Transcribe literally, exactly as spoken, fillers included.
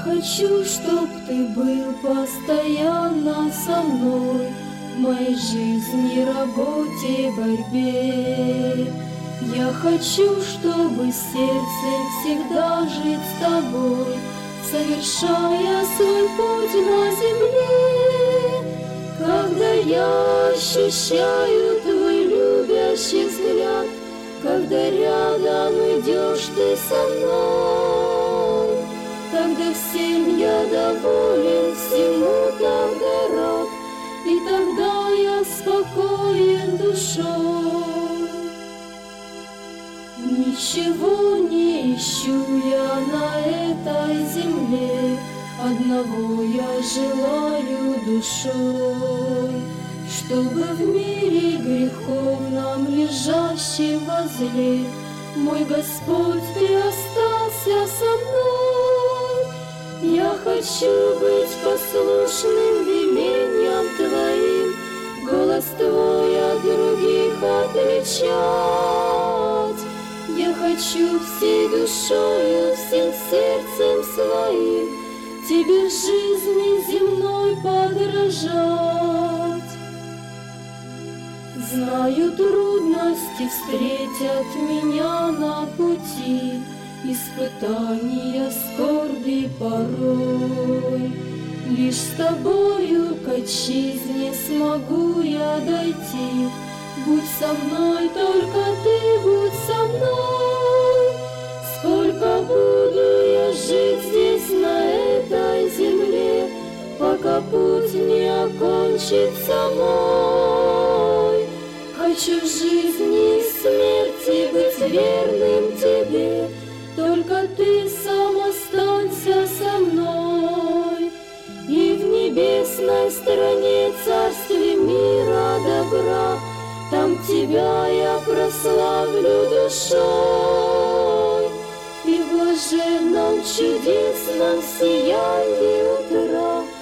хочу, чтоб ты был постоянно со мной в моей жизни, работе, борьбе. Я хочу, чтобы сердцем всегда жить с тобой, совершая свой путь на земле. Когда я ощущаю твой любящий взгляд, когда рядом идешь ты со мной, тогда всем я доволен, всему тогда рад, и тогда я спокоен душой. Ничего не ищу я на этой земле, одного я желаю душой, чтобы в мире греховном, лежащем возле, мой Господь, ты остался со мной. Я хочу быть послушным велениям твоим, голос твой от других отличать. Я хочу всей душою, всем сердцем своим тебе в жизни земной подражать. Знаю, трудности встретят меня на пути, испытания, скорби порой. Лишь с тобою к отчизне смогу я дойти. Будь со мной, только ты будь со мной. Сколько буду я жить здесь, на этой земле, пока путь не окончится мой. Хочу в жизни и смерти быть верным тебе, только ты сам останься со мной. И в небесной стране, царстве мира добра, там тебя я прославлю душой. И в блаженном чудесном сиянии утра